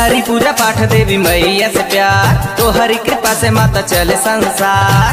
करी पूजा पाठ देवी मैया से प्यार, तोहरी कृपा से माता चले संसार।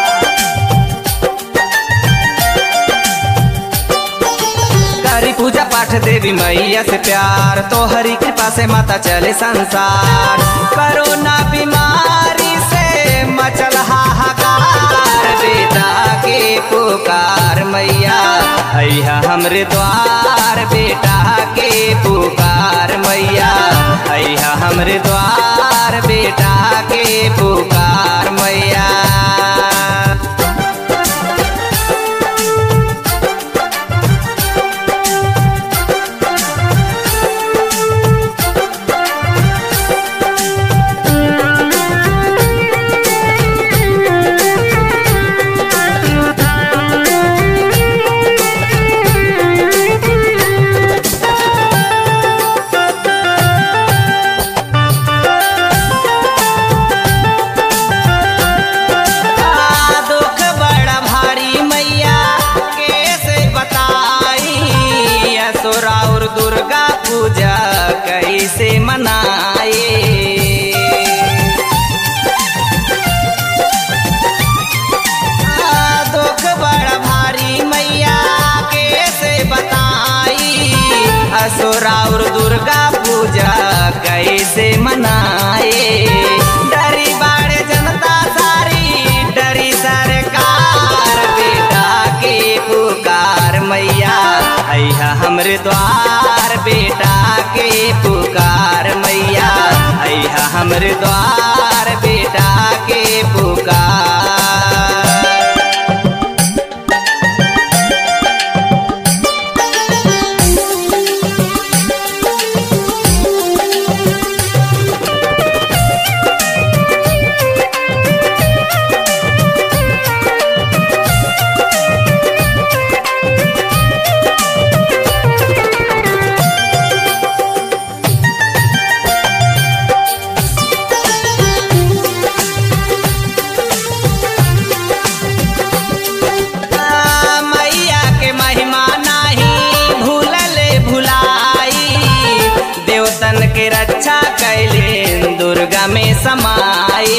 करी पूजा पाठ देवी मैया से प्यार, तोहरी कृपा से माता चले संसार। कोरोना बीमारी से मचल हाहाकार, बेटा के पुकार मैया अइहा हमरे द्वार। बेटा के पुकार मैया अइहा हमरे द्वार। बेटा के पुकार मैया। और दुर्गा पूजा कैसे मनाए, दुख बड़ा भारी मैया कैसे बताई। असुरा और दुर्गा पूजा कैसे मनाए। डरी बाड़े जनता सारी, डरी सरकार। बेटा के पुकार मैया अइहा हमरे द्वार। बेटा के पुकार मैया अइहा हमरे द्वार। बेटा के पुकार। के रक्षा कैले दुर्गा में समाए।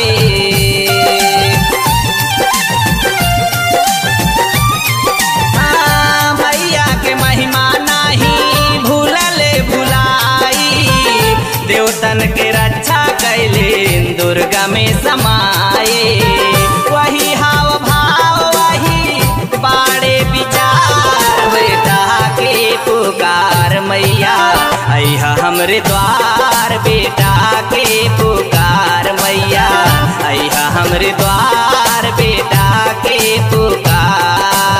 मैया के महिमा नहीं भूलले भुलाई। देवतन के रक्षा कैले दुर्गा में समाए। वही हाव भाव वही बाड़े विचार। बेटा के पुकार मैया अइहा हमरे द्वार। बेटा के पुकार मैया अइहा हमरे द्वार। बेटा के पुकार।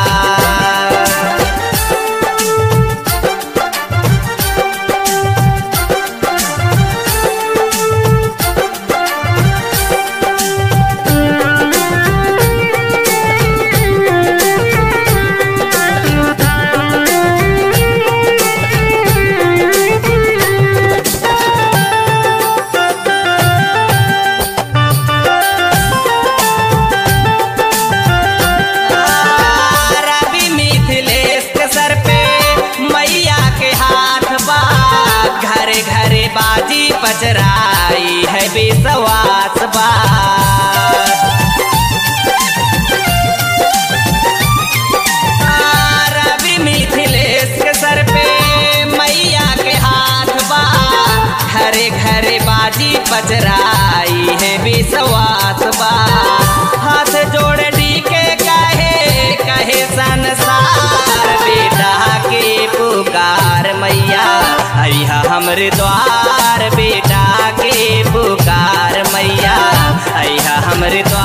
घरे घरे बाजी पचराई है बेसवास बा। रवि मिथिलेश के सर पे मैया के हाथ बा। घरे घरे बाजी पचराई है बेसवास बा। हाथ जोड़ डी के कहे संसार। बेटा के पुकार मैया अइहा हमरे द्वार। बेटा के पुकार मैया अइहा हमरे द्वार।